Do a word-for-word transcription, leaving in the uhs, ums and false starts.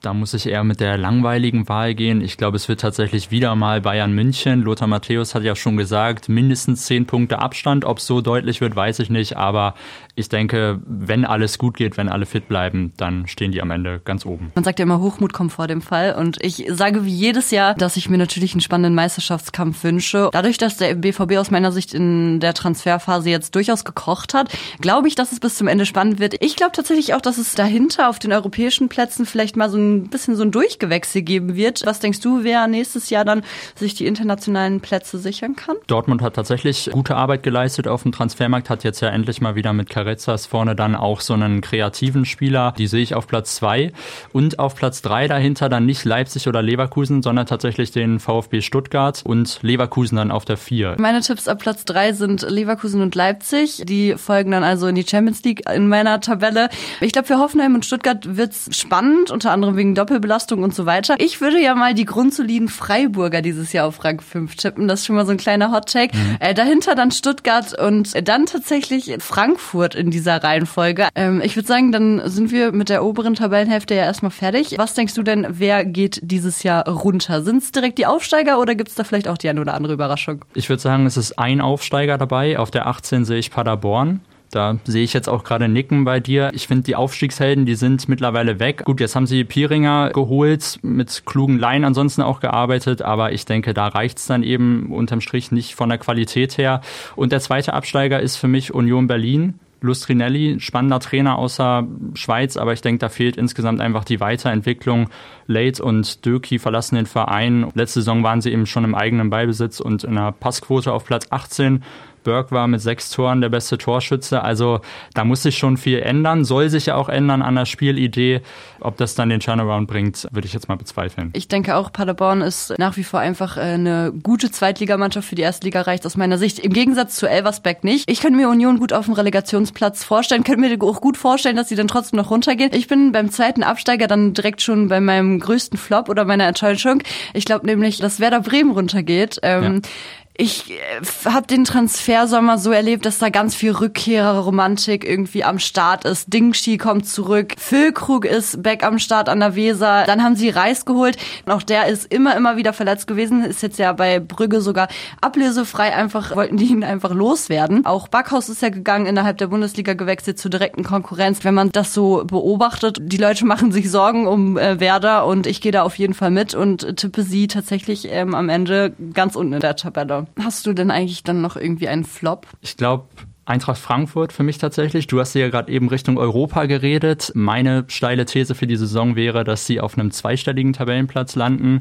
Da muss ich eher mit der langweiligen Wahl gehen. Ich glaube, es wird tatsächlich wieder mal Bayern München. Lothar Matthäus hat ja schon gesagt, mindestens zehn Punkte Abstand. Ob es so deutlich wird, weiß ich nicht. Aber ich denke, wenn alles gut geht, wenn alle fit bleiben, dann stehen die am Ende ganz oben. Man sagt ja immer, Hochmut kommt vor dem Fall. Und ich sage wie jedes Jahr, dass ich mir natürlich einen spannenden Meisterschaftskampf wünsche. Dadurch, dass der B V B aus meiner Sicht in der Transferphase jetzt durchaus gekocht hat, glaube ich, dass es bis zum Ende spannend wird. Ich glaube tatsächlich auch, dass es dahinter auf den europäischen Plätzen vielleicht mal so ein ein bisschen so ein Durchgewechsel geben wird. Was denkst du, wer nächstes Jahr dann sich die internationalen Plätze sichern kann? Dortmund hat tatsächlich gute Arbeit geleistet auf dem Transfermarkt, hat jetzt ja endlich mal wieder mit Carezas vorne dann auch so einen kreativen Spieler. Die sehe ich auf Platz zwei und auf Platz drei dahinter dann nicht Leipzig oder Leverkusen, sondern tatsächlich den VfB Stuttgart und Leverkusen dann auf der vier. Meine Tipps ab Platz drei sind Leverkusen und Leipzig. Die folgen dann also in die Champions League in meiner Tabelle. Ich glaube, für Hoffenheim und Stuttgart wird's spannend, unter anderem wegen Doppelbelastung und so weiter. Ich würde ja mal die grundsoliden Freiburger dieses Jahr auf Rang fünf tippen. Das ist schon mal so ein kleiner Hot-Take. Mhm. Äh, dahinter dann Stuttgart und dann tatsächlich Frankfurt in dieser Reihenfolge. Ähm, ich würde sagen, dann sind wir mit der oberen Tabellenhälfte ja erstmal fertig. Was denkst du denn, wer geht dieses Jahr runter? Sind es direkt die Aufsteiger oder gibt es da vielleicht auch die eine oder andere Überraschung? Ich würde sagen, es ist ein Aufsteiger dabei. Auf der achtzehn sehe ich Paderborn. Da sehe ich jetzt auch gerade Nicken bei dir. Ich finde, die Aufstiegshelden, die sind mittlerweile weg. Gut, jetzt haben sie Pieringer geholt, mit klugen Laien ansonsten auch gearbeitet, aber ich denke, da reicht's dann eben unterm Strich nicht von der Qualität her. Und der zweite Absteiger ist für mich Union Berlin. Lustrinelli, spannender Trainer außer Schweiz, aber ich denke, da fehlt insgesamt einfach die Weiterentwicklung. Late und Döki verlassen den Verein. Letzte Saison waren sie eben schon im eigenen Ballbesitz und in einer Passquote auf Platz achtzehn. Berg war mit sechs Toren der beste Torschütze. Also da muss sich schon viel ändern, soll sich ja auch ändern an der Spielidee. Ob das dann den Turnaround bringt, würde ich jetzt mal bezweifeln. Ich denke auch, Paderborn ist nach wie vor einfach eine gute Zweitligamannschaft. Für die erste Liga reicht aus meiner Sicht im Gegensatz zu Elversberg nicht. Ich könnte mir Union gut auf dem Relegationsplatz vorstellen, könnte mir auch gut vorstellen, dass sie dann trotzdem noch runtergehen. Ich bin beim zweiten Absteiger dann direkt schon bei meinem größten Flop oder meiner Enttäuschung. Ich glaube nämlich, dass Werder Bremen runtergeht. Ähm, ja. Ich äh, habe den Transfersommer so erlebt, dass da ganz viel Rückkehrerromantik irgendwie am Start ist. Dingshi kommt zurück, Füllkrug ist back am Start an der Weser. Dann haben sie Reis geholt. Und auch der ist immer, immer wieder verletzt gewesen. Ist jetzt ja bei Brügge sogar ablösefrei. Einfach wollten die ihn einfach loswerden. Auch Backhaus ist ja gegangen, innerhalb der Bundesliga gewechselt zur direkten Konkurrenz. Wenn man das so beobachtet, die Leute machen sich Sorgen um äh, Werder und ich gehe da auf jeden Fall mit und tippe sie tatsächlich ähm, am Ende ganz unten in der Tabelle. Hast du denn eigentlich dann noch irgendwie einen Flop? Ich glaube, Eintracht Frankfurt für mich tatsächlich. Du hast ja gerade eben Richtung Europa geredet. Meine steile These für die Saison wäre, dass sie auf einem zweistelligen Tabellenplatz landen.